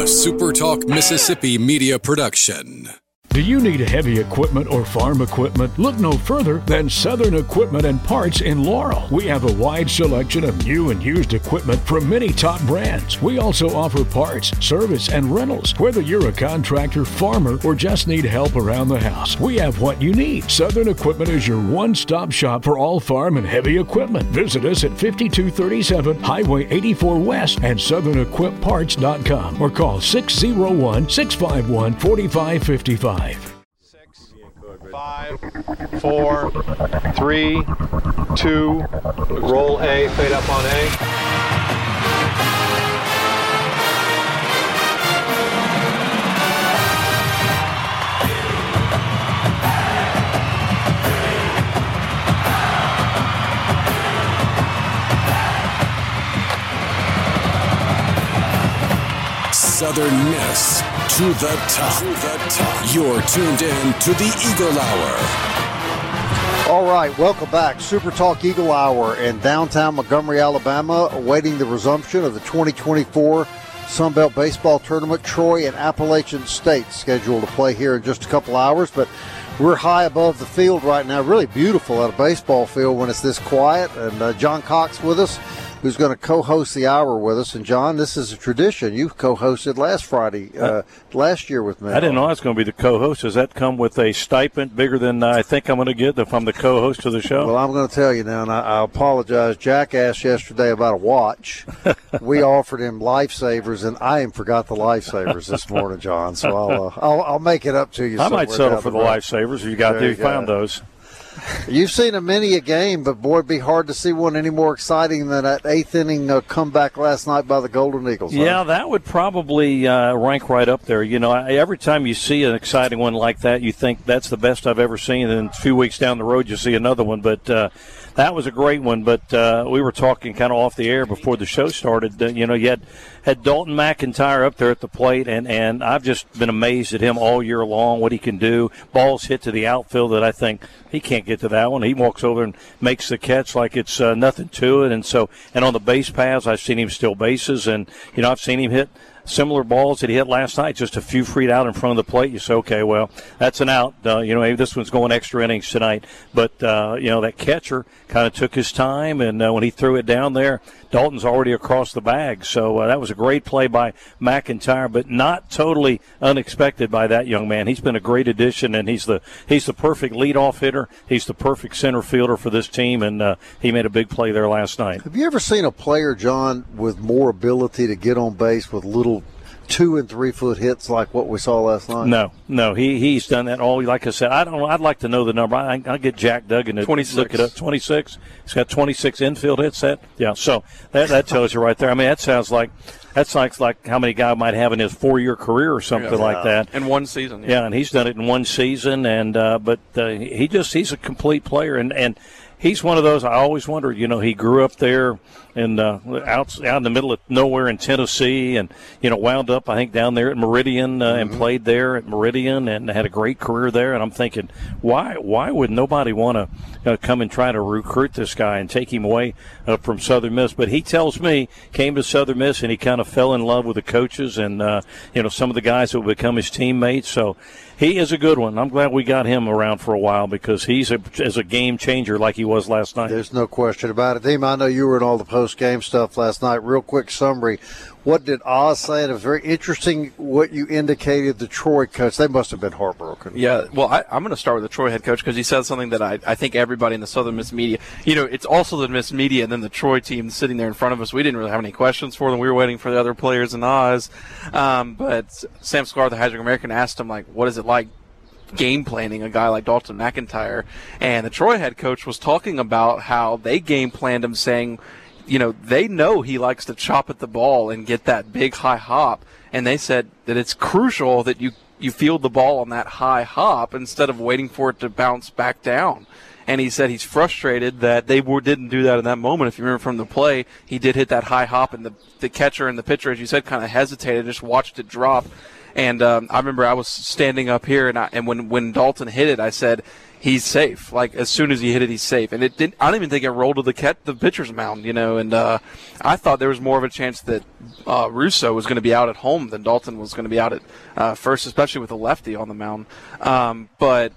a Super Talk Mississippi media production. Do you need heavy equipment or farm equipment? Look no further than Southern Equipment and Parts in Laurel. We have a wide selection of new and used equipment from many top brands. We also offer parts, service, and rentals. Whether you're a contractor, farmer, or just need help around the house, we have what you need. Southern Equipment is your one-stop shop for all farm and heavy equipment. Visit us at 5237 Highway 84 West and SouthernEquipParts.com or call 601-651-4555. 5, 4, 3, 2, roll A, fade up on A. Southern Miss to the top. You're tuned in to the Eagle Hour. All right, welcome back. Super Talk Eagle Hour in downtown Montgomery, Alabama, awaiting the resumption of the 2024 Sunbelt Baseball Tournament. Troy and Appalachian State scheduled to play here in just a couple hours, but we're high above the field right now. Really beautiful at a baseball field when it's this quiet. And John Cox with us, who's going to co-host the hour with us. And, John, this is a tradition. You co-hosted last year with me. I didn't know I was going to be the co-host. Does that come with a stipend bigger than I think I'm going to get if I'm the co-host of the show? Well, I'm going to tell you now, and I apologize. Jack asked yesterday about a watch. We offered him lifesavers, and I even forgot the lifesavers this morning, John. So I'll make it up to you. I might settle for the lifesavers if you found those. You've seen many a game, but, boy, it'd be hard to see one any more exciting than that eighth inning comeback last night by the Golden Eagles. Yeah, that would probably rank right up there. You know, every time you see an exciting one like that, you think that's the best I've ever seen, and then a few weeks down the road you see another one. But that was a great one. But we were talking kind of off the air before the show started. You had Dalton McIntyre up there at the plate, and I've just been amazed at him all year long, what he can do. Balls hit to the outfield that I think he can't get to that one. He walks over and makes the catch like it's nothing to it. And on the base paths, I've seen him steal bases, and I've seen him hit similar balls that he hit last night, just a few feet out in front of the plate. You say, okay, well, that's an out. Maybe this one's going extra innings tonight. But, that catcher kind of took his time, and when he threw it down there, Dalton's already across the bag. So that was a great play by McIntyre, but not totally unexpected by that young man. He's been a great addition, and he's the perfect leadoff hitter. He's the perfect center fielder for this team, and he made a big play there last night. Have you ever seen a player, John, with more ability to get on base with little 2 and 3 foot hits like what we saw last night? No, he's done that all. Like I said, I'd like to know the number. I'll get Jack Duggan to 26. Look it up. 26. He's got 26 infield hits. So that tells you right there. I mean, that's like how many guys might have in his 4-year career or something like that. In one season. Yeah, and he's done it in one season. And but he's a complete player, and he's one of those. I always wondered. He grew up there and out in the middle of nowhere in Tennessee, and wound up I think down there at Meridian and played there at Meridian and had a great career there. And I'm thinking, why would nobody want to come and try to recruit this guy and take him away from Southern Miss? But he tells me came to Southern Miss and he kind of fell in love with the coaches and some of the guys that would become his teammates. So he is a good one. I'm glad we got him around for a while because he's a game changer like he was last night. There's no question about it. Deem, I know you were in all the post-game stuff last night. Real quick summary. What did Oz say? And it was very interesting what you indicated the Troy coach. They must have been heartbroken. Yeah, well, I'm going to start with the Troy head coach because he said something that I think everybody in the Southern Miss media, it's also the Miss media and then the Troy team sitting there in front of us. We didn't really have any questions for them. We were waiting for the other players in Oz. But Sam Sklar, the Heisman American, asked him, what is it like game planning a guy like Dalton McIntyre? And the Troy head coach was talking about how they game planned him, saying, they know he likes to chop at the ball and get that big high hop. And they said that it's crucial that you field the ball on that high hop instead of waiting for it to bounce back down. And he said he's frustrated that they didn't do that in that moment. If you remember from the play, he did hit that high hop, and the catcher and the pitcher, as you said, kind of hesitated, just watched it drop. And I remember I was standing up here, and when Dalton hit it, I said, he's safe. Like, as soon as he hit it, he's safe. And I don't even think it rolled to the pitcher's mound, and I thought there was more of a chance that Russo was going to be out at home than Dalton was going to be out at first, especially with a lefty on the mound. But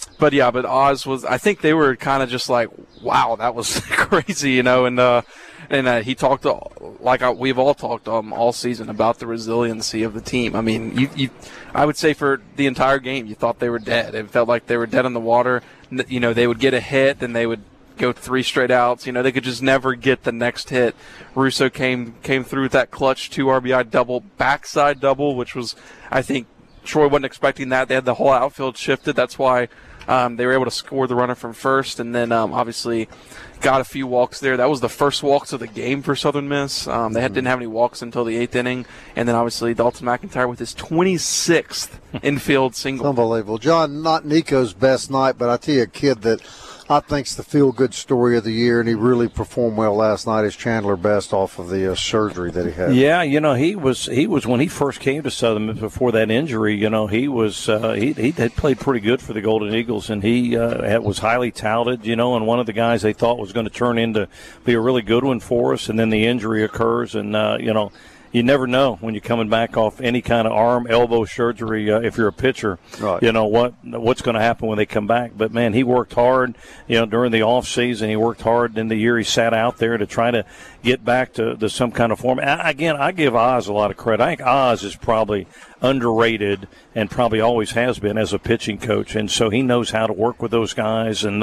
Oz was, I think they were kind of just like, wow, that was crazy, and he talked, like we've all talked all season, about the resiliency of the team. I mean, I would say for the entire game, you thought they were dead. It felt like they were dead in the water. They would get a hit, then they would go 3 straight outs. They could just never get the next hit. Russo came through with that clutch 2 RBI double, backside double, which was, I think, Troy wasn't expecting that. They had the whole outfield shifted. That's why they were able to score the runner from first, and then obviously got a few walks there. That was the first walks of the game for Southern Miss. They didn't have any walks until the 8th inning, and then obviously Dalton McIntyre with his 26th infield single. Unbelievable. John, not Nico's best night, but I tell you, a kid that I think's the feel-good story of the year, and he really performed well last night, is Chandler Best off of the surgery that he had. Yeah, he was when he first came to Southern Miss before that injury. He was he had played pretty good for the Golden Eagles, and he was highly touted. And one of the guys they thought was going to turn into be a really good one for us, and then the injury occurs, and you never know when you're coming back off any kind of arm, elbow surgery. If you're a pitcher, right. What's going to happen when they come back. But man, he worked hard. During the off season, he worked hard. In the year he sat out there to try to get back to some kind of form. Again, I give Oz a lot of credit. I think Oz is probably underrated and probably always has been as a pitching coach, and so he knows how to work with those guys. And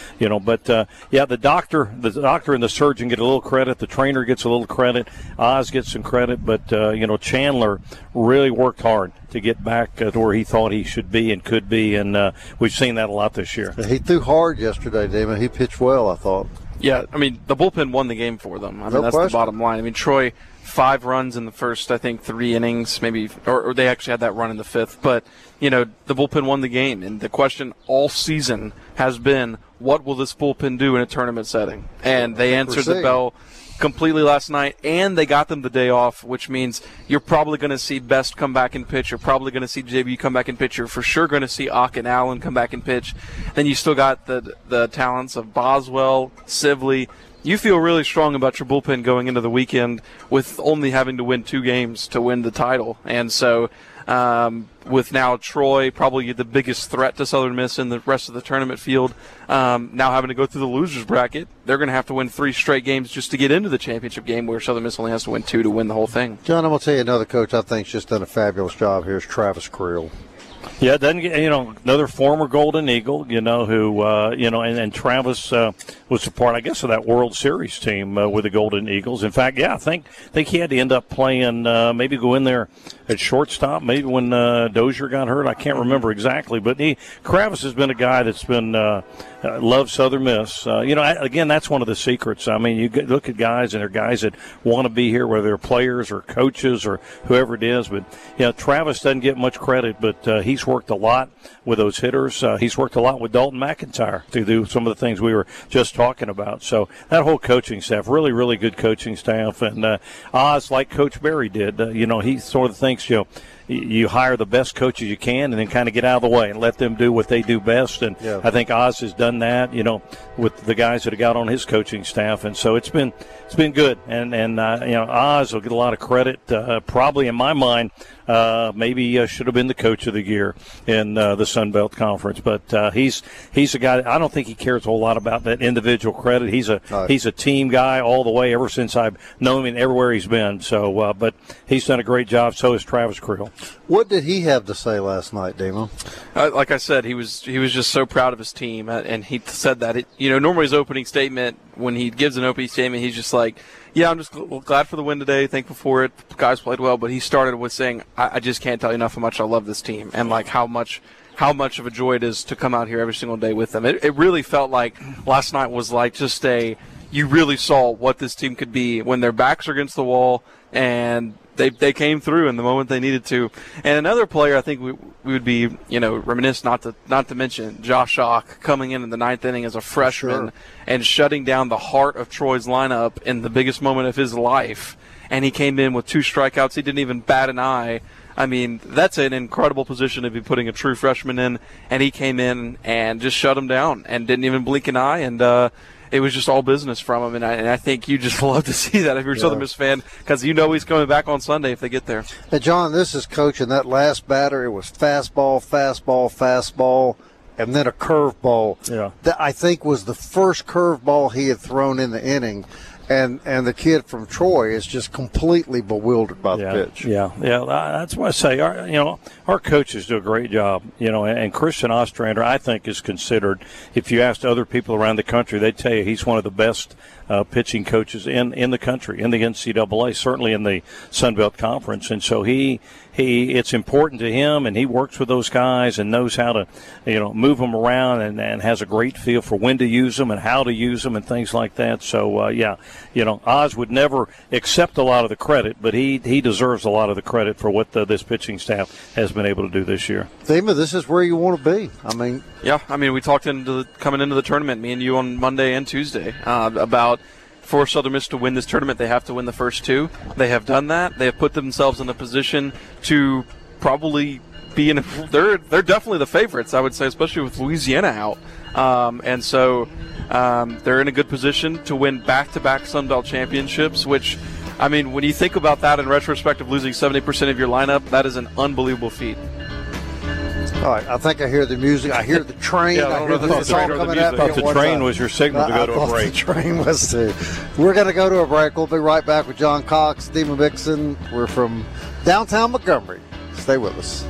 the doctor and the surgeon get a little credit. The trainer gets a little credit. Oz gets some credit, but Chandler really worked hard to get back to where he thought he should be and could be, and we've seen that a lot this year. He threw hard yesterday, Damon. He pitched well, I thought. Yeah, I mean, the bullpen won the game for them. That's question. The bottom line. I mean, Troy, 5 runs in the first, I think, 3 innings, maybe, or they actually had that run in the 5th. But, the bullpen won the game. And the question all season has been, what will this bullpen do in a tournament setting? And they answered the bell completely last night, and they got them the day off, which means you're probably going to see Best come back and pitch. You're probably going to see JB come back and pitch. You're for sure going to see Ock and Allen come back and pitch. Then you still got the talents of Boswell, Sibley. You feel really strong about your bullpen going into the weekend with only having to win 2 games to win the title. And so with now Troy probably the biggest threat to Southern Miss in the rest of the tournament field, now having to go through the losers bracket, they're going to have to win 3 straight games just to get into the championship game, where Southern Miss only has to win 2 to win the whole thing. John, I'm going to tell you another coach I think's just done a fabulous job here is Travis Creel. Yeah, doesn't get, another former Golden Eagle, who, and Travis was a part, I guess, of that World Series team with the Golden Eagles. In fact, I think he had to end up playing, maybe go in there at shortstop, maybe when Dozier got hurt. I can't remember exactly, but Travis has been a guy that's been loves Southern Miss. Again, that's one of the secrets. I mean, you look at guys, and they're guys that want to be here, whether they're players or coaches or whoever it is. But Travis doesn't get much credit, but he's worked a lot with those hitters. He's worked a lot with Dalton McIntyre to do some of the things we were just talking about. So that whole coaching staff, really, really good coaching staff. And Oz, like Coach Berry did, he sort of thinks, you hire the best coaches you can and then kind of get out of the way and let them do what they do best. And I think Oz has done that, with the guys that have got on his coaching staff. And so it's been good. And Oz will get a lot of credit. Probably in my mind, maybe should have been the coach of the year in the Sun Belt Conference. But he's a guy, I don't think he cares a whole lot about that individual credit. He's a team guy all the way ever since I've known him and everywhere he's been. So, but he's done a great job. So has Travis Creel. What did he have to say last night, Damo? Like I said, he was just so proud of his team, and he said that. Normally his opening statement, when he gives an opening statement, he's just like, yeah, I'm just glad for the win today, thankful for it, the guys played well, but he started with saying, I just can't tell you enough how much I love this team, and like how much of a joy it is to come out here every single day with them. It really felt like last night was like just you really saw what this team could be when their backs are against the wall, and they came through in the moment they needed to. And another player I think we would be, reminisce not to mention Josh Ock coming in the 9th inning as a freshman and shutting down the heart of Troy's lineup in the biggest moment of his life. And he came in with 2 strikeouts. He didn't even bat an eye. I mean, that's an incredible position to be putting a true freshman in, and he came in and just shut him down and didn't even blink an eye, and it was just all business from him, and I think you just love to see that if you're a Southern Miss fan, because you know he's coming back on Sunday if they get there. And John, this is coaching that last batter. It was fastball, and then a curveball. Yeah. That I think was the first curveball he had thrown in the inning. And the kid from Troy is just completely bewildered by the pitch. Yeah. That's why I say, our coaches do a great job. And Christian Ostrander, I think, is considered. If you asked other people around the country, they'd tell you he's one of the best pitching coaches in the country, in the NCAA, certainly in the Sun Belt Conference. And so it's important to him, and he works with those guys and knows how to, move them around and has a great feel for when to use them and how to use them and things like that. So, Oz would never accept a lot of the credit, but he deserves a lot of the credit for what this pitching staff has been able to do this year. Thema, this is where you want to be. We talked coming into the tournament, me and you on Monday and Tuesday, about for Southern Miss to win this tournament, they have to win the first two. They have done that. They have put themselves in a position to probably be in. They're definitely the favorites, I would say, especially with Louisiana out, and so they're in a good position to win back-to-back Sun Belt championships. Which, I mean, when you think about that in retrospect of losing 70% of your lineup, that is an unbelievable feat. All right, I think I hear the music. I hear the train. I hear the train or the music. I thought the train was your signal to go to a break. The train was too. We're going to go to a break. We'll be right back with John Cox, Thema Mixon. We're from downtown Montgomery. Stay with us.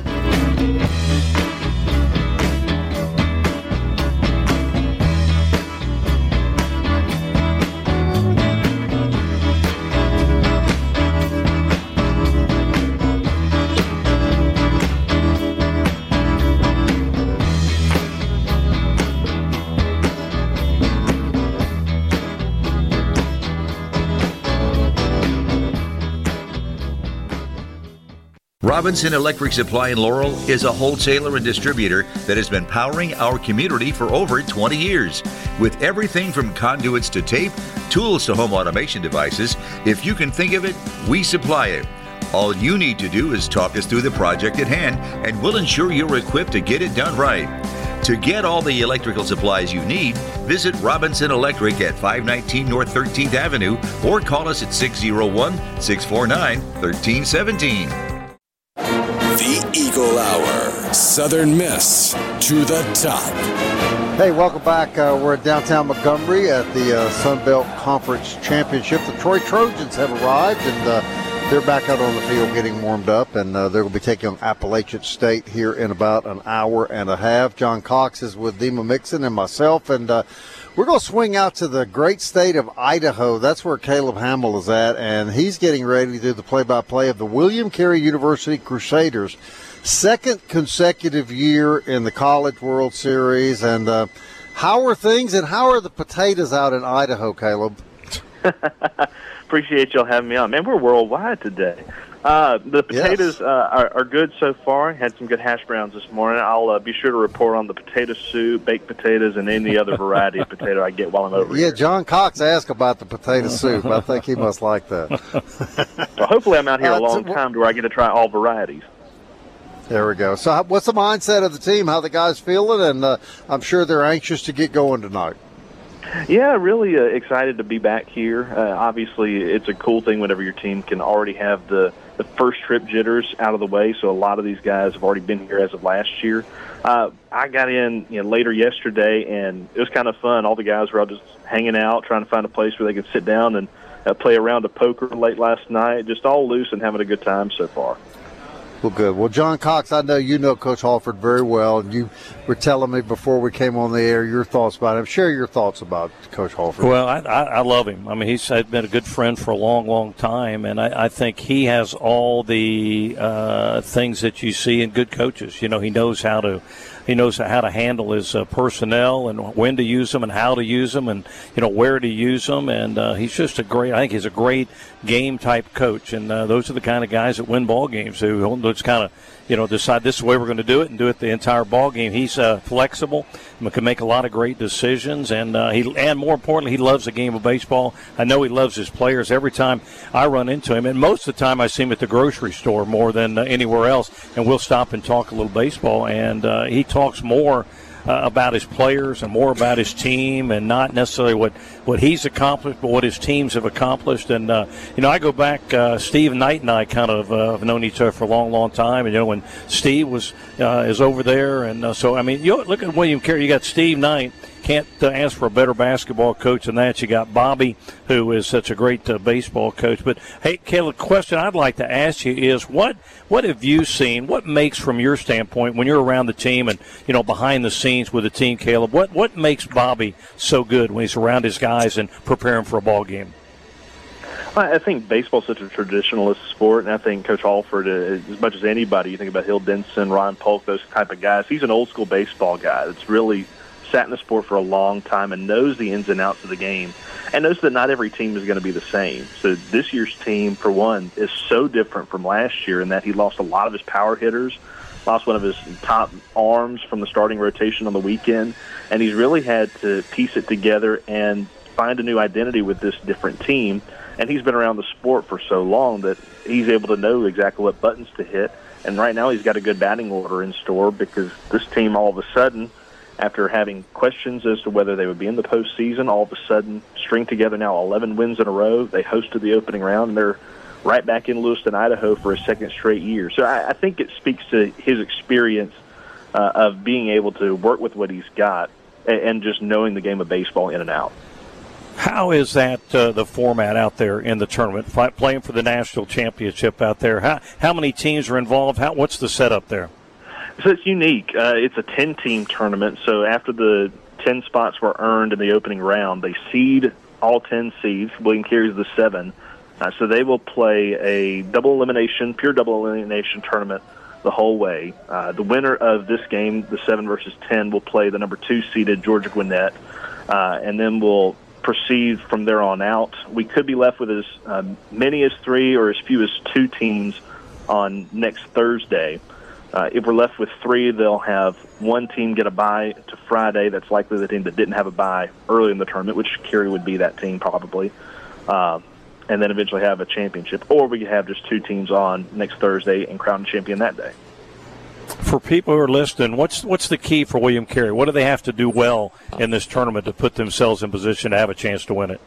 Robinson Electric Supply in Laurel is a wholesaler and distributor that has been powering our community for over 20 years. With everything from conduits to tape, tools to home automation devices, if you can think of it, we supply it. All you need to do is talk us through the project at hand, and we'll ensure you're equipped to get it done right. To get all the electrical supplies you need, visit Robinson Electric at 519 North 13th Avenue or call us at 601-649-1317. The Eagle Hour. Southern Miss to the top. Hey, welcome back. We're at downtown Montgomery at the Sun Belt Conference Championship. The Troy Trojans have arrived, and they're back out on the field getting warmed up, and they're going to be taking on Appalachian State here in about an hour and a half. John Cox is with Thema Mixon and myself, and we're going to swing out to the great state of Idaho. That's where Caleb Hamill is at, and he's getting ready to do the play-by-play of the William Carey University Crusaders. Second consecutive year in the College World Series. And how are things, and how are the potatoes out in Idaho, Caleb? Appreciate y'all having me on. Man, we're worldwide today. The potatoes are good so far. Had some good hash browns this morning. I'll be sure to report on the potato soup, baked potatoes, and any other variety of potato I get while I'm over here. Yeah, John Cox asked about the potato soup. I think he must like that. Well, hopefully I'm out here a long time to where I get to try all varieties. There we go. So what's the mindset of the team? How the guys feeling? And I'm sure they're anxious to get going tonight. Yeah, really excited to be back here. Obviously, it's a cool thing whenever your team can already have the first trip jitters out of the way. So a lot of these guys have already been here as of last year. I got in later yesterday, and it was kind of fun. All the guys were all just hanging out, trying to find a place where they could sit down and play a round of poker late last night. Just all loose and having a good time so far. Well, good. Well, John Cox, I know you know Coach Halford very well, and you were telling me before we came on the air your thoughts about him. Share your thoughts about Coach Halford. Well, I love him. I mean, he's been a good friend for a long, long time, and I think he has all the things that you see in good coaches. He knows how to He knows how to handle his personnel and when to use them and how to use them and, where to use them. And he's just I think he's a great game-type coach. And those are the kind of guys that win ball games who just kind of, decide this is the way we're going to do it and do it the entire ball game. He's flexible and can make a lot of great decisions. And more importantly, he loves the game of baseball. I know he loves his players. Every time I run into him, and most of the time I see him at the grocery store more than anywhere else, and we'll stop and talk a little baseball. And he talks more about his players and more about his team, and not necessarily what he's accomplished, but what his teams have accomplished. And I go back. Steve Knight and I kind of have known each other for a long, long time. And when Steve is over there, and so look at William Carey. You got Steve Knight. Can't ask for a better basketball coach than that. You got Bobby, who is such a great baseball coach. But, hey, Caleb, the question I'd like to ask you is what have you seen? What makes, from your standpoint, when you're around the team and, behind the scenes with the team, Caleb, what makes Bobby so good when he's around his guys and preparing for a ball game? I think baseball is such a traditionalist sport, and I think Coach Alford, as much as anybody, you think about Hill Denson, Ron Polk, those type of guys, he's an old-school baseball guy that's really sat in the sport for a long time and knows the ins and outs of the game and knows that not every team is going to be the same. So this year's team, for one, is so different from last year in that he lost a lot of his power hitters, lost one of his top arms from the starting rotation on the weekend, and he's really had to piece it together and find a new identity with this different team. And he's been around the sport for so long that he's able to know exactly what buttons to hit. And right now he's got a good batting order in store because this team all of a sudden, after having questions as to whether they would be in the postseason, all of a sudden string together now 11 wins in a row. They hosted the opening round, and they're right back in Lewiston, Idaho for a second straight year. So I think it speaks to his experience of being able to work with what he's got and just knowing the game of baseball in and out. How is that the format out there in the tournament, playing for the national championship out there? How many teams are involved? What's the setup there? So it's unique. It's a 10-team tournament, so after the 10 spots were earned in the opening round, they seed all 10 seeds. William Carey's the 7. So they will play a pure double elimination tournament the whole way. The winner of this game, the 7 versus 10, will play the number 2 seeded Georgia Gwinnett, and then we'll proceed from there on out. We could be left with as many as 3 or as few as 2 teams on next Thursday. If we're left with 3, they'll have one team get a bye to Friday. That's likely the team that didn't have a bye early in the tournament, which Carey would be that team probably, and then eventually have a championship. Or we could have just 2 teams on next Thursday and crown a champion that day. For people who are listening, what's the key for William Carey? What do they have to do well in this tournament to put themselves in position to have a chance to win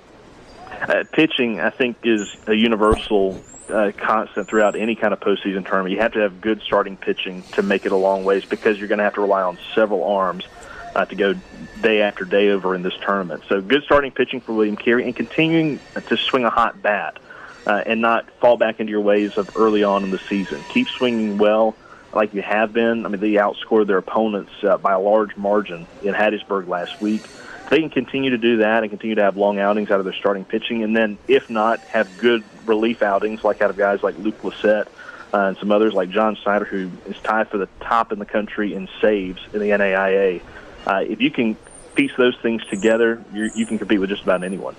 it? Pitching, I think, is a universal constant throughout any kind of postseason tournament. You have to have good starting pitching to make it a long ways because you're going to have to rely on several arms to go day after day over in this tournament. So good starting pitching for William Carey and continuing to swing a hot bat and not fall back into your ways of early on in the season. Keep swinging well like you have been. They outscored their opponents by a large margin in Hattiesburg last week. They can continue to do that and continue to have long outings out of their starting pitching, and then, if not, have good relief outings like out of guys like Luke Lissette and some others like John Snyder, who is tied for the top in the country in saves in the NAIA. If you can piece those things together, you can compete with just about anyone.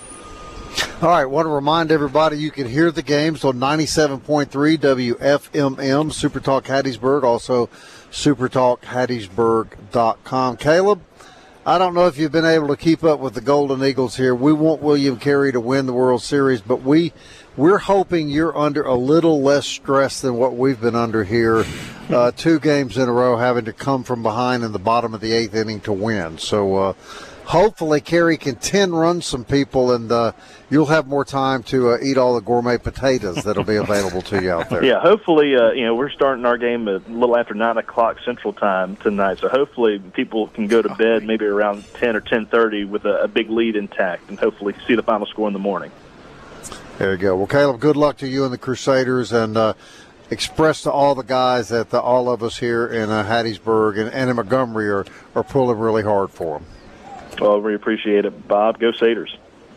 All right, want to remind everybody you can hear the games on 97.3 WFMM, Super Talk Hattiesburg, also supertalkhattiesburg.com. Caleb, I don't know if you've been able to keep up with the Golden Eagles here. We want William Carey to win the World Series, but we're hoping you're under a little less stress than what we've been under here. 2 games in a row having to come from behind in the bottom of the 8th inning to win. So hopefully Carey can 10-run some people, and you'll have more time to eat all the gourmet potatoes that'll be available to you out there. Yeah, hopefully, we're starting our game a little after 9 o'clock Central Time tonight, so hopefully people can go to bed maybe around 10 or 10:30 with a big lead intact and hopefully see the final score in the morning. There you go. Well, Caleb, good luck to you and the Crusaders, and express to all the guys that all of us here in Hattiesburg and in Montgomery are pulling really hard for them. Well, we appreciate it, Bob. Go Satyrs.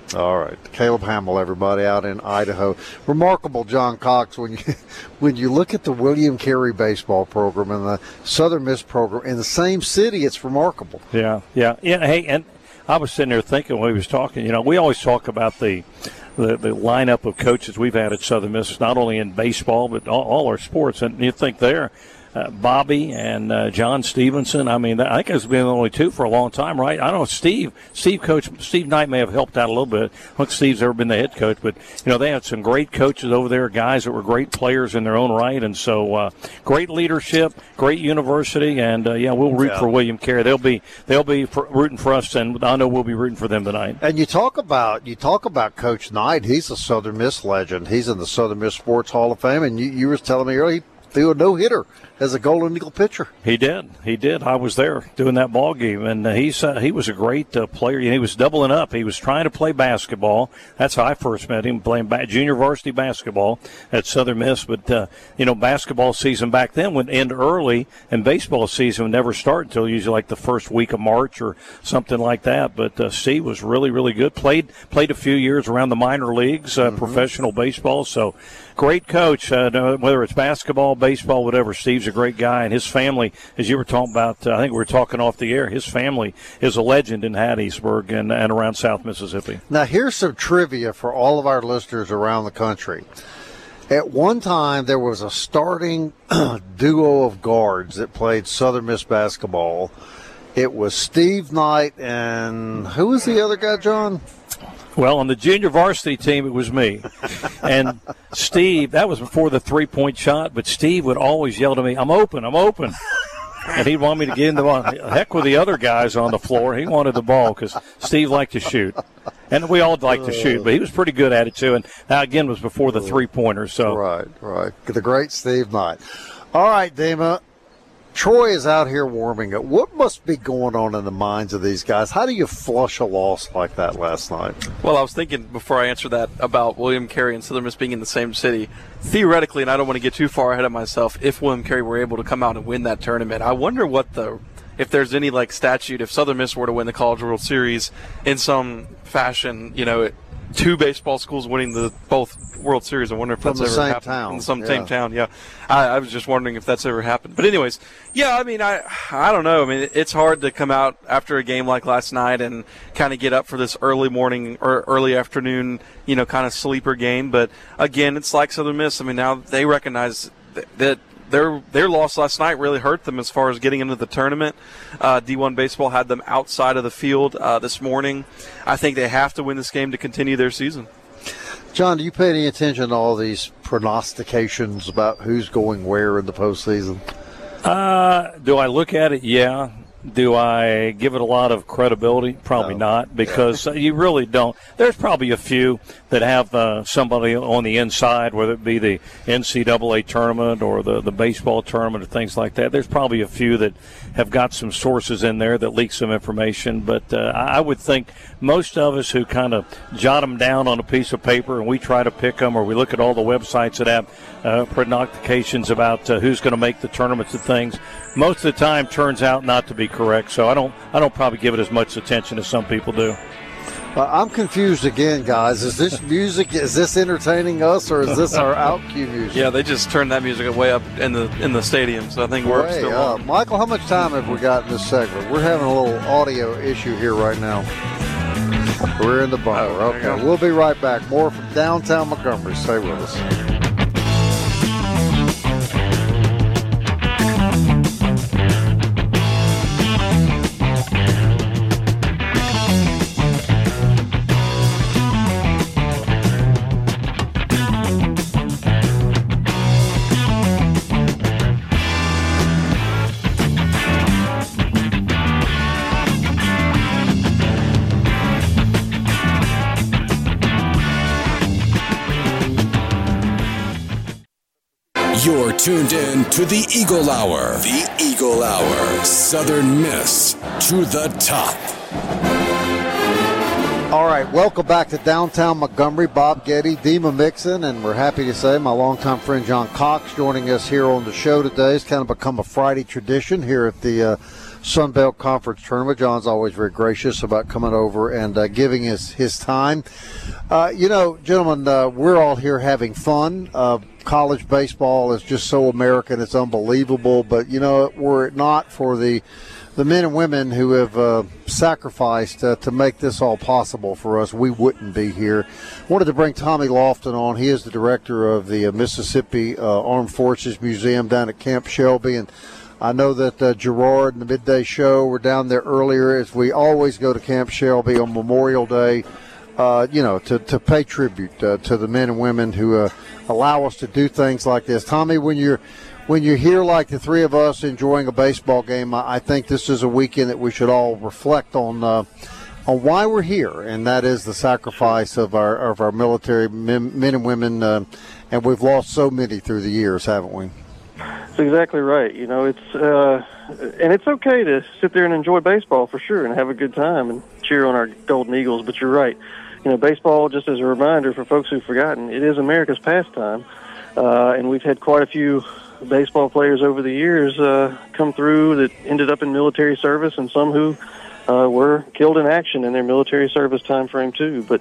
All right. Caleb Hamill, everybody out in Idaho. Remarkable, John Cox, when you look at the William Carey baseball program and the Southern Miss program in the same city, it's remarkable. Yeah. Hey, and I was sitting there thinking when he was talking, we always talk about the lineup of coaches we've had at Southern Miss, not only in baseball but all our sports. And you think there, Bobby and John Stevenson. I mean, I think there's been only two for a long time, right? I don't know. Steve Knight may have helped out a little bit. I don't think Steve's ever been the head coach, but they had some great coaches over there, guys that were great players in their own right, and so great leadership, great university, and we'll root for William Carey. They'll be rooting for us, and I know we'll be rooting for them tonight. And you talk about Coach Knight. He's a Southern Miss legend. He's in the Southern Miss Sports Hall of Fame, and you were telling me earlier he threw a no-hitter as a Golden Eagle pitcher. He did. I was there doing that ball game, and he was a great player. He was doubling up. He was trying to play basketball. That's how I first met him, playing junior varsity basketball at Southern Miss. But basketball season back then would end early, and baseball season would never start until usually like the first week of March or something like that. But Steve was really, really good. Played a few years around the minor leagues, professional baseball. So great coach, whether it's basketball, baseball, whatever. Steve's a great guy, and his family, as you were talking about, I think we were talking off the air, his family is a legend in Hattiesburg and around South Mississippi. Now, here's some trivia for all of our listeners around the country. At one time, there was a starting duo of guards that played Southern Miss basketball. It was Steve Knight and who was the other guy, John? Well, on the junior varsity team, it was me. And Steve, that was before the three-point shot, but Steve would always yell to me, I'm open. And he'd want me to get in the ball. Heck with the other guys on the floor. He wanted the ball because Steve liked to shoot. And we all liked to shoot, but he was pretty good at it, too. And that, again, was before the three-pointers. So. Right. The great Steve Knight. All right, Dima. Troy is out here warming up. What must be going on in the minds of these guys? How do you flush a loss like that last night? Well, I was thinking before I answer that about William Carey and Southern Miss being in the same city. Theoretically, and I don't want to get too far ahead of myself, if William Carey were able to come out and win that tournament, I wonder if there's any statute, if Southern Miss were to win the College World Series in some fashion, two baseball schools winning both World Series. I wonder if that's ever happened in some same town. Yeah, I was just wondering if that's ever happened. But anyways, I mean, I don't know. I mean, it's hard to come out after a game like last night and kind of get up for this early morning or early afternoon, kind of sleeper game. But again, it's like Southern Miss. I mean, now they recognize that their loss last night really hurt them as far as getting into the tournament. D1 Baseball had them outside of the field this morning. I think they have to win this game to continue their season. John, do you pay any attention to all these prognostications about who's going where in the postseason? Do I look at it? Yeah. Do I give it a lot of credibility? Probably not, because you really don't. There's probably a few that have somebody on the inside, whether it be the NCAA tournament or the baseball tournament or things like that. There's probably a few that have got some sources in there that leak some information. But I would think most of us who kind of jot them down on a piece of paper and we try to pick them, or we look at all the websites that have prognostications about who's going to make the tournaments and things, most of the time turns out not to be correct. So I don't probably give it as much attention as some people do. I'm confused again, guys. Is this music? Is this entertaining us, or is this our out cue music? Yeah, they just turned that music way up in the stadium, so I think we're still on. Michael, how much time have we got in this segment? We're having a little audio issue here right now. We're in the bar. Okay, we'll be right back. More from downtown Montgomery. Stay with us. You're tuned in to the Eagle Hour. The Eagle Hour. Southern Miss to the top. All right, welcome back to downtown Montgomery. Bob Getty, Dima Mixon, and we're happy to say my longtime friend John Cox joining us here on the show today. It's kind of become a Friday tradition here at the Sun Belt Conference Tournament. John's always very gracious about coming over and giving us his time. Gentlemen, we're all here having fun. College baseball is just so American, it's unbelievable. But, were it not for the men and women who have sacrificed to make this all possible for us, we wouldn't be here. Wanted to bring Tommy Lofton on. He is the director of the Mississippi Armed Forces Museum down at Camp Shelby. And I know that Gerard and the Midday Show were down there earlier, as we always go to Camp Shelby on Memorial Day, to pay tribute to the men and women who allow us to do things like this. Tommy, when you're here like the three of us enjoying a baseball game, I think this is a weekend that we should all reflect on why we're here, and that is the sacrifice of our military men and women, and we've lost so many through the years, haven't we? That's exactly right. And it's okay to sit there and enjoy baseball for sure and have a good time and cheer on our Golden Eagles, but you're right. Baseball, just as a reminder for folks who've forgotten, it is America's pastime, and we've had quite a few baseball players over the years come through that ended up in military service, and some who were killed in action in their military service time frame too. But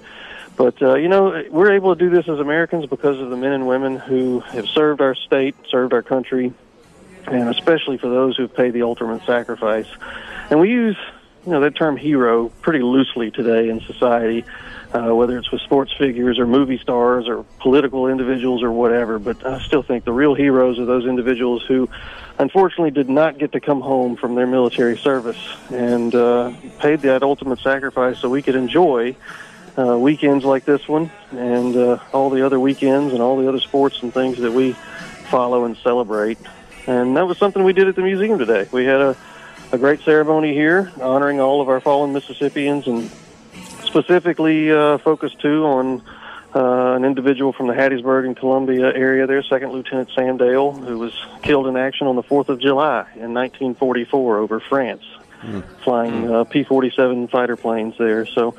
we're able to do this as Americans because of the men and women who have served our state, served our country, and especially for those who've paid the ultimate sacrifice. And we use that term hero pretty loosely today in society, whether it's with sports figures or movie stars or political individuals or whatever. But I still think the real heroes are those individuals who unfortunately did not get to come home from their military service and paid that ultimate sacrifice so we could enjoy weekends like this one and all the other weekends and all the other sports and things that we follow and celebrate. And that was something we did at the museum today. We had a great ceremony here honoring all of our fallen Mississippians, and specifically focused too on an individual from the Hattiesburg and Columbia area there, Second Lieutenant Sam Dale, who was killed in action on the 4th of July in 1944 over France, flying P-47 fighter planes there. So,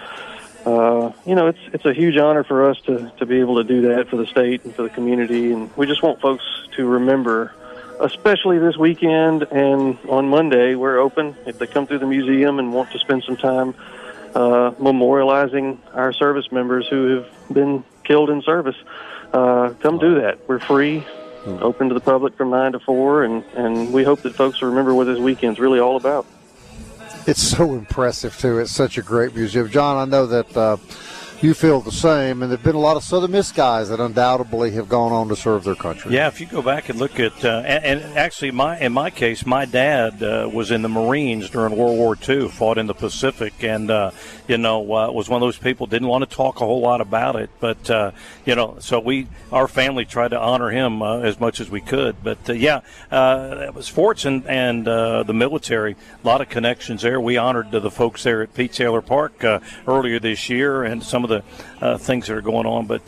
it's a huge honor for us to be able to do that for the state and for the community, and we just want folks to remember, especially this weekend and on Monday, we're open if they come through the museum and want to spend some time memorializing our service members who have been killed in service. Come do that. We're free, open to the public from 9 to 4, and we hope that folks remember what this weekend's really all about. It's so impressive, too. It's such a great museum. John, I know that you feel the same, and there have been a lot of Southern Miss guys that undoubtedly have gone on to serve their country. Yeah, if you go back and look at, and actually, in my case, my dad was in the Marines during World War II, fought in the Pacific, and was one of those people didn't want to talk a whole lot about it, but so our family tried to honor him as much as we could. But sports and the military, a lot of connections there. We honored the folks there at Pete Taylor Park earlier this year, and some of the things that are going on. But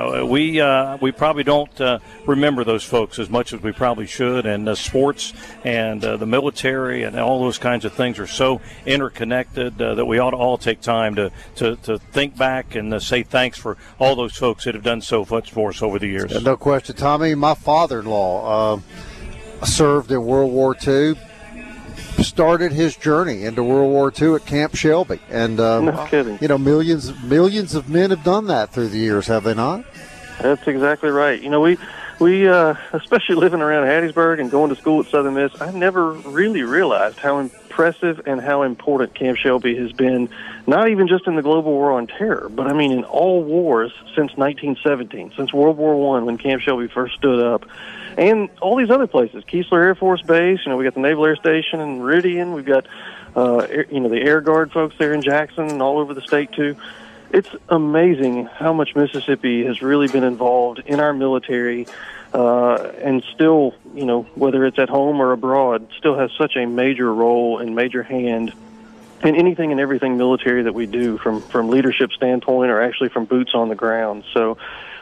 we probably don't remember those folks as much as we probably should. And sports and the military and all those kinds of things are so interconnected that we ought to all take time to think back and say thanks for all those folks that have done so much for us over the years. No question, Tommy. My father-in-law served in World War II. Started his journey into World War II at Camp Shelby, and no kidding. Millions of men have done that through the years, have they not? That's exactly right. We especially living around Hattiesburg and going to school at Southern Miss, I never really realized how impressive and how important Camp Shelby has been, not even just in the global war on terror, but I mean in all wars since 1917, since World War I when Camp Shelby first stood up. And all these other places, Keesler Air Force Base, we got the Naval Air Station in Meridian, we've got, the Air Guard folks there in Jackson and all over the state too. It's amazing how much Mississippi has really been involved in our military, and still, whether it's at home or abroad, still has such a major role and major hand in anything and everything military that we do, from leadership standpoint or actually from boots on the ground. So,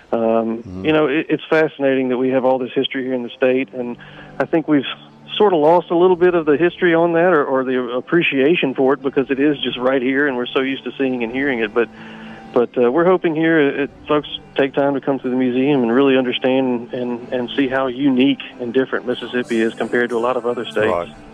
it's fascinating that we have all this history here in the state, and I think we've sort of lost a little bit of the history on that or the appreciation for it because it is just right here and we're so used to seeing and hearing it. But we're hoping here folks take time to come to the museum and really understand and see how unique and different Mississippi is compared to a lot of other states. Right.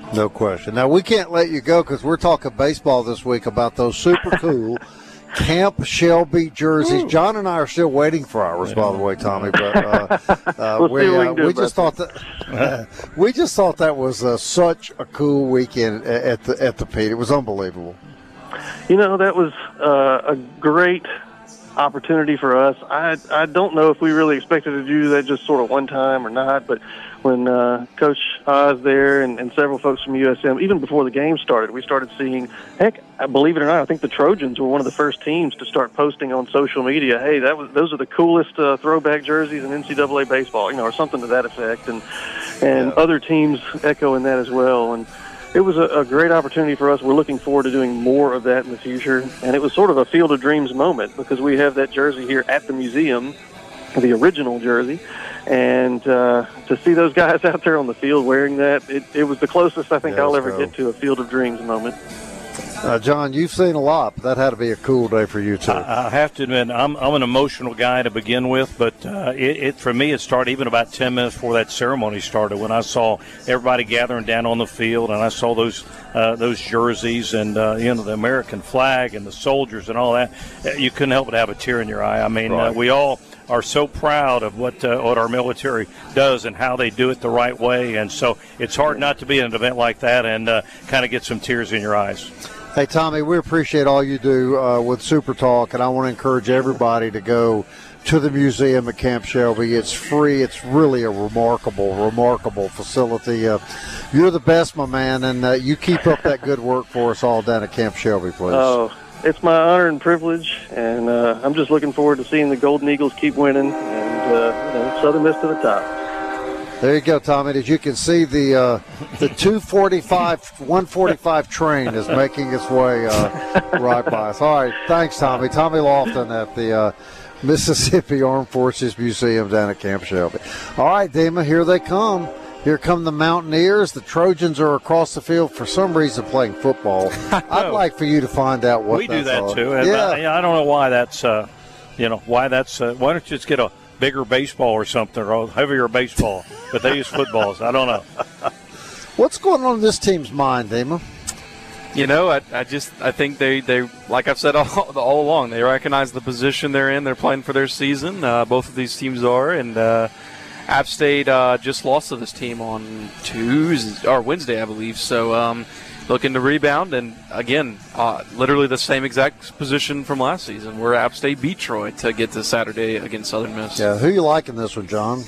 No question. Now, we can't let you go because we're talking baseball this week about those super cool Camp Shelby jerseys. Ooh. John and I are still waiting for ours, by the way, Tommy. But we just thought that was such a cool weekend at the Pete. It was unbelievable. That was a great opportunity for us. I don't know if we really expected to do that just sort of one time or not, but when Coach Oz there and several folks from USM, even before the game started, we started seeing, heck, believe it or not, I think the Trojans were one of the first teams to start posting on social media, hey, those are the coolest throwback jerseys in NCAA baseball, or something to that effect, and other teams echoing that as well. And it was a great opportunity for us. We're looking forward to doing more of that in the future. And it was sort of a Field of Dreams moment because we have that jersey here at the museum, the original jersey. And to see those guys out there on the field wearing that, it was the closest I think I'll ever get to a Field of Dreams moment. John, you've seen a lot, but that had to be a cool day for you, too. I have to admit, I'm an emotional guy to begin with, but for me, it started even about 10 minutes before that ceremony started when I saw everybody gathering down on the field, and I saw those jerseys and, the American flag and the soldiers and all that. You couldn't help but have a tear in your eye. I mean, right. We all are so proud of what our military does and how they do it the right way, and so it's hard not to be at an event like that and kind of get some tears in your eyes. Hey, Tommy, we appreciate all you do with Super Talk, and I want to encourage everybody to go to the museum at Camp Shelby. It's free. It's really a remarkable facility. You're the best, my man, and you keep up that good work for us all down at Camp Shelby, please. Oh, it's my honor and privilege, and I'm just looking forward to seeing the Golden Eagles keep winning and Southern Miss to the top. There you go, Tommy. As you can see, the 145 train is making its way right by us. All right, thanks, Tommy. Tommy Lofton at the Mississippi Armed Forces Museum down at Camp Shelby. All right, Dima, here they come. Here come the Mountaineers. The Trojans are across the field for some reason playing football. I'd like for you to find out what we do that too. And I don't know why that's. Why don't you just get a bigger baseball or something, or a heavier baseball, but they use footballs. I don't know. What's going on in this team's mind, Damon? I think they like I've said all along, they recognize the position they're in. They're playing for their season. Both of these teams are, and App State just lost to this team on Wednesday, I believe. So looking to rebound, and again, literally the same exact position from last season, where App State beat Troy to get to Saturday against Southern Miss. Yeah, who you like in this one, John?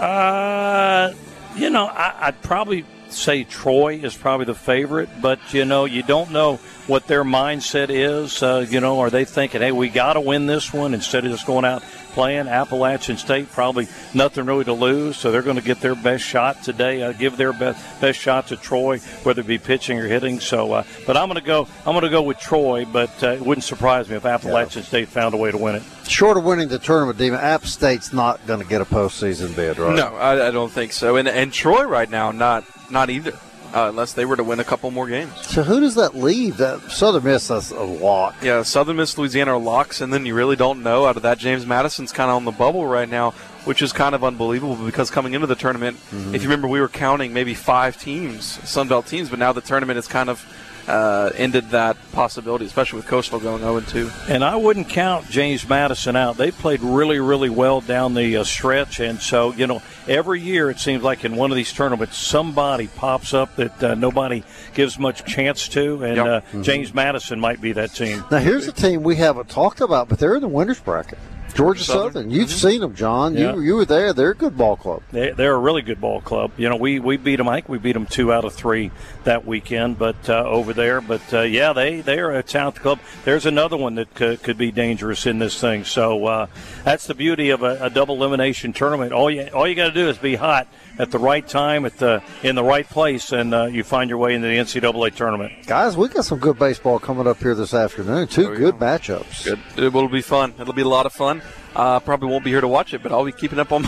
I'd probably say Troy is probably the favorite, but you don't know what their mindset is. Are they thinking, hey, we got to win this one instead of just going out playing? Appalachian State, probably nothing really to lose, so they're going to get their best shot today, give their best shot to Troy, whether it be pitching or hitting. So, but I'm going to go with Troy, but it wouldn't surprise me if Appalachian State found a way to win it. Short of winning the tournament, Demon, App State's not going to get a postseason bid, right? No, I don't think so. And Troy right now, not either. Unless they were to win a couple more games. So who does that leave? Southern Miss is a lock. Yeah, Southern Miss, Louisiana are locks, and then you really don't know. Out of that, James Madison's kind of on the bubble right now, which is kind of unbelievable because coming into the tournament, if you remember, we were counting maybe 5 teams, Sun Belt teams, but now the tournament has kind of ended that possibility, especially with Coastal going 0-2. And I wouldn't count James Madison out. They played really, really well down the stretch, and so, every year it seems like in one of these tournaments somebody pops up that nobody gives much chance to, and James Madison might be that team. Now, here's a team we haven't talked about, but they're in the winners bracket. Georgia Southern. You've seen them, John. Yeah. You were there. They're a good ball club. They're a really good ball club. We beat them. I think we beat them 2 out of 3 that weekend, but over there. But they are a talented club. There's another one that could be dangerous in this thing. So that's the beauty of a double elimination tournament. All you got to do is be hot at the right time in the right place, and you find your way into the NCAA tournament. Guys, we got some good baseball coming up here this afternoon. Two good matchups. Good. It will be fun. It'll be a lot of fun. Probably won't be here to watch it, but I'll be keeping up on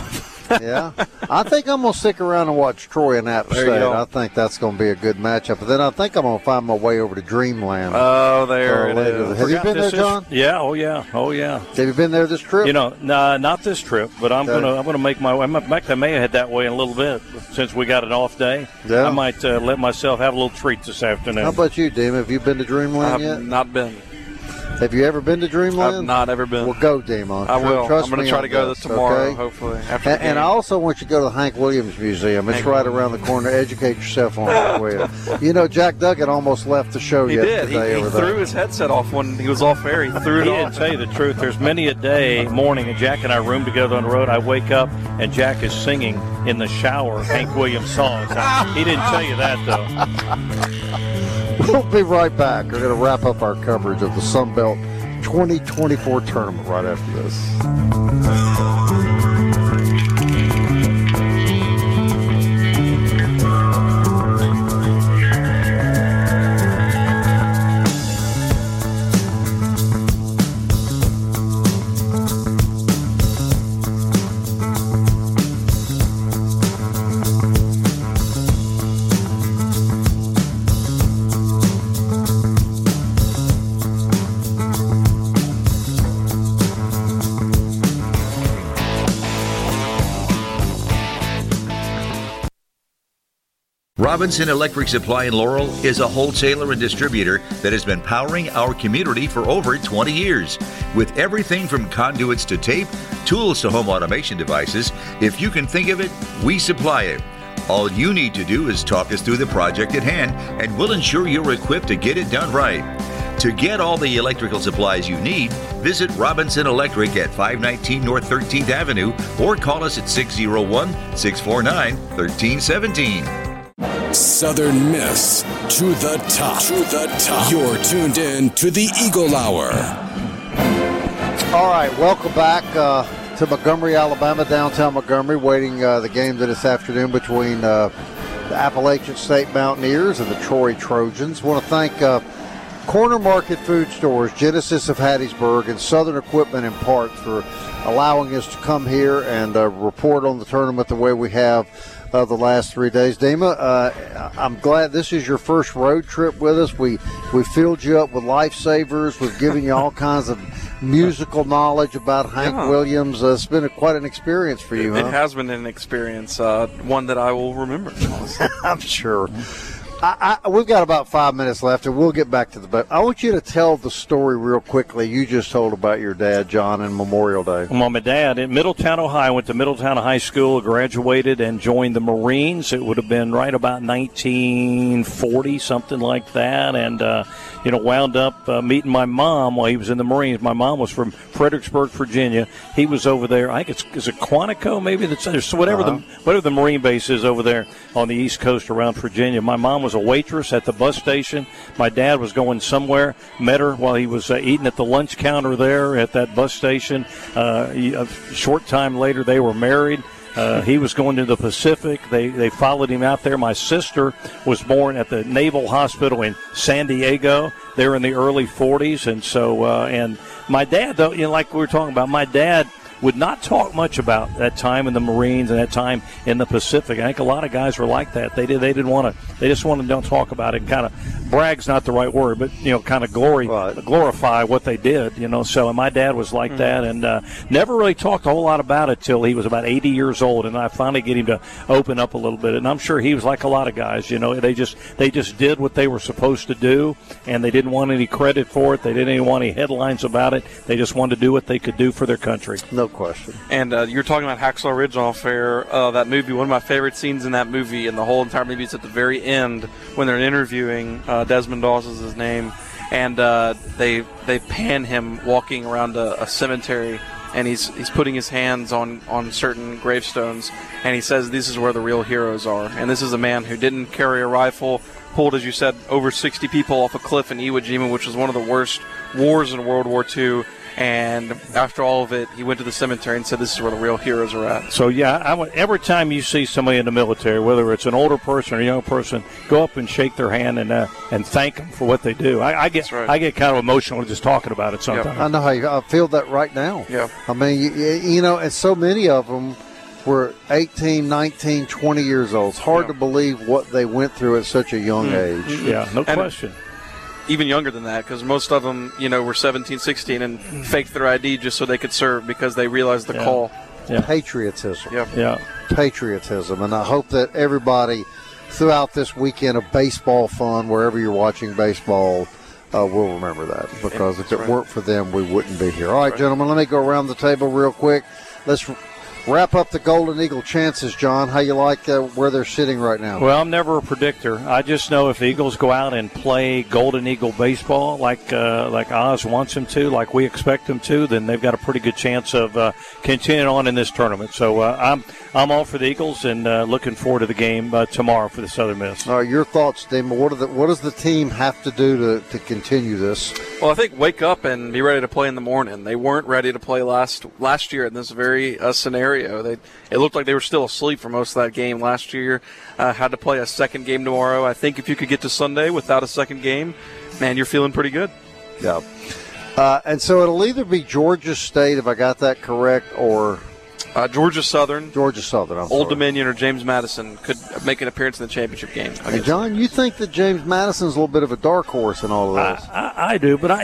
Yeah. I think I'm going to stick around and watch Troy and App State. I think that's going to be a good matchup. But then I think I'm going to find my way over to Dreamland. Oh, there it is. Have you been there, John? Yeah. Oh, yeah. Have you been there this trip? Not this trip, but I'm gonna make my way. In fact, I may head that way in a little bit since we got an off day. Yeah. I might let myself have a little treat this afternoon. How about you, Dim? Have you been to Dreamland yet? I've not been. Have you ever been to Dreamland? I've not ever been. Well, go, Damon. I will. Trust I'm going to try to go tomorrow, okay? hopefully. And I also want you to go to the Hank Williams Museum. It's right around the corner. Educate yourself on Hank Williams. Jack Duggan almost left the show yesterday. He threw his headset off when he was off air. He threw it off. He didn't tell you the truth. There's many a morning, and Jack and I room together on the road. I wake up, and Jack is singing in the shower Hank Williams songs. He didn't tell you that, though. We'll be right back. We're going to wrap up our coverage of the Sun Belt 2024 tournament right after this. Robinson Electric Supply in Laurel is a wholesaler and distributor that has been powering our community for over 20 years. With everything from conduits to tape, tools to home automation devices, if you can think of it, we supply it. All you need to do is talk us through the project at hand, and we'll ensure you're equipped to get it done right. To get all the electrical supplies you need, visit Robinson Electric at 519 North 13th Avenue or call us at 601-649-1317. Southern Miss to the top. You're tuned in to the Eagle Hour. All right, welcome back to Montgomery, Alabama, downtown Montgomery, waiting the game this afternoon between the Appalachian State Mountaineers and the Troy Trojans. Want to thank Corner Market Food Stores, Genesis of Hattiesburg, and Southern Equipment and Parts for allowing us to come here and report on the tournament the way we have the last 3 days. Dima, I'm glad this is your first road trip with us. We filled you up with lifesavers. We've given you all kinds of musical knowledge about Hank Williams. It's been quite an experience for you. It has been an experience, one that I will remember. I'm sure. We've got about 5 minutes left, and we'll get back to the. But I want you to tell the story real quickly you just told about your dad, John, and Memorial Day. Well, my dad in Middletown, Ohio, went to Middletown High School, graduated, and joined the Marines. It would have been right about 1940, something like that, and wound up meeting my mom while he was in the Marines. My mom was from Fredericksburg, Virginia. He was over there. I think is it Quantico, maybe that's whatever the Marine base is over there on the East Coast around Virginia. My mom was a waitress at the bus station. My dad was going somewhere, met her while he was eating at the lunch counter there at that bus station. A short time later, they were married. He was going to the Pacific. They followed him out there. My sister was born at the Naval Hospital in San Diego there in the early 40s. And so, and my dad, though, like we were talking about, my dad would not talk much about that time in the Marines and that time in the Pacific. I think a lot of guys were like that. They just wanted to don't talk about it. Kind of brag's not the right word, but kind of glorify what they did. So my dad was like that, and never really talked a whole lot about it till he was about 80 years old, and I finally get him to open up a little bit. And I'm sure he was like a lot of guys. They just did what they were supposed to do, and they didn't want any credit for it. They didn't even want any headlines about it. They just wanted to do what they could do for their country. No question. And you're talking about Hacksaw Ridge off air, that movie. One of my favorite scenes in that movie, and the whole entire movie, is at the very end when they're interviewing Desmond Doss is his name, and they pan him walking around a cemetery, and he's putting his hands on certain gravestones, and he says this is where the real heroes are. And this is a man who didn't carry a rifle, pulled, as you said, over 60 people off a cliff in Iwo Jima, which was one of the worst wars in World War II. And after all of it, he went to the cemetery and said, this is where the real heroes are at. So, every time you see somebody in the military, whether it's an older person or a young person, go up and shake their hand and thank them for what they do. I get kind of emotional just talking about it sometimes. I know how I feel that right now. Yeah. I mean, and so many of them were 18, 19, 20 years old. It's hard to believe what they went through at such a young age. Yeah, no question. Even younger than that, because most of them, were 17, 16 and faked their ID just so they could serve because they realized the call. Yeah. Patriotism. Yeah. Patriotism. And I hope that everybody throughout this weekend of baseball fun, wherever you're watching baseball, will remember that. Because if it weren't for them, we wouldn't be here. All right, gentlemen, let me go around the table real quick. Let's wrap up the Golden Eagle chances, John. How you like where they're sitting right now? Well, I'm never a predictor. I just know if the Eagles go out and play Golden Eagle baseball like Oz wants them to, like we expect them to, then they've got a pretty good chance of continuing on in this tournament. So I'm all for the Eagles and looking forward to the game tomorrow for the Southern Miss. All right, your thoughts, Damon. What does the team have to do to continue this? Well, I think wake up and be ready to play in the morning. They weren't ready to play last year in this very scenario. It looked like they were still asleep for most of that game last year. Had to play a second game tomorrow. I think if you could get to Sunday without a second game, man, you're feeling pretty good. Yeah. And so it'll either be Georgia State, if I got that correct, or Georgia Southern. Old Dominion or James Madison could make an appearance in the championship game. Hey, John, you think that James Madison's a little bit of a dark horse in all of this? I do, but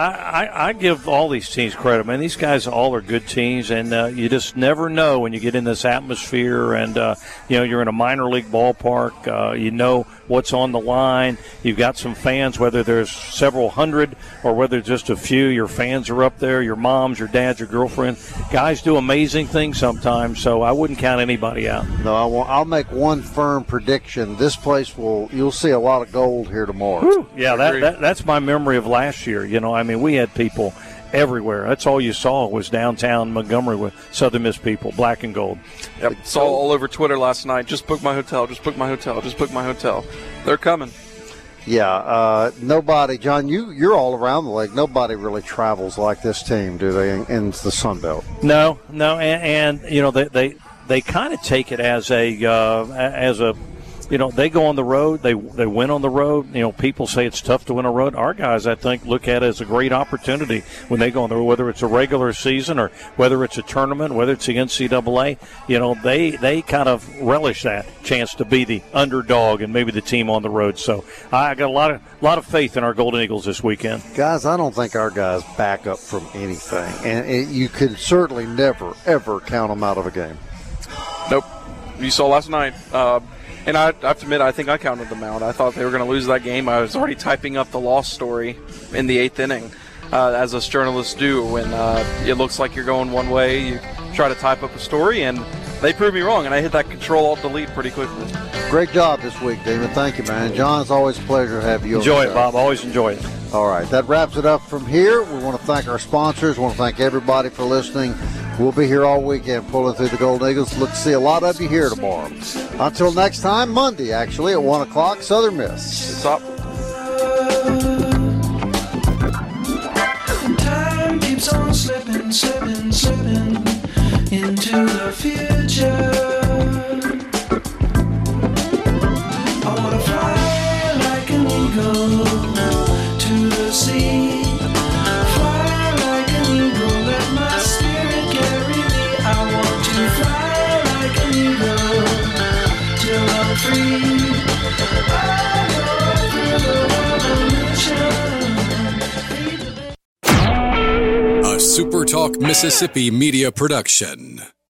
I give all these teams credit. Man, these guys all are good teams, and you just never know when you get in this atmosphere, and you're in a minor league ballpark. You know what's on the line. You've got some fans, whether there's several hundred or whether just a few. Your fans are up there. Your moms, your dads, your girlfriend. Guys do amazing things sometimes, so I wouldn't count anybody out. No, I'll make one firm prediction. This place you'll see a lot of gold here tomorrow. Whew. Yeah, that's my memory of last year. We had people everywhere. That's all you saw was downtown Montgomery with Southern Miss people, black and gold. Yep, saw all over Twitter last night. Just book my hotel. Just book my hotel. Just book my hotel. They're coming. Yeah, nobody, John, you're all around the lake. Nobody really travels like this team, do they, in the Sun Belt? No, and they kind of take it as a they go on the road, they win on the road. People say it's tough to win a road. Our guys, I think, look at it as a great opportunity when they go on the road, whether it's a regular season or whether it's a tournament, whether it's the NCAA. They kind of relish that chance to be the underdog and maybe the team on the road. So I got a lot of faith in our Golden Eagles this weekend. Guys, I don't think our guys back up from anything, and you can certainly never, ever count them out of a game. Nope. You saw last night. And I have to admit, I think I counted them out. I thought they were going to lose that game. I was already typing up the loss story in the 8th inning, as us journalists do. When it looks like you're going one way, you try to type up a story, and they proved me wrong, and I hit that Control-Alt-Delete pretty quickly. Great job this week, Damon. Thank you, man. John, it's always a pleasure to have you. Enjoy it, Bob. Always enjoy it. All right, that wraps it up from here. We want to thank our sponsors. We want to thank everybody for listening. We'll be here all weekend pulling through the Golden Eagles. Look to see a lot of you here tomorrow. Until next time, Monday, actually, at 1 o'clock, Southern Miss. It's up. Time keeps on slipping into the future. I want to fly like an eagle to the sea. Fly like an eagle, let my spirit carry me. I want to fly like an eagle till I'm free. A SuperTalk Mississippi media production.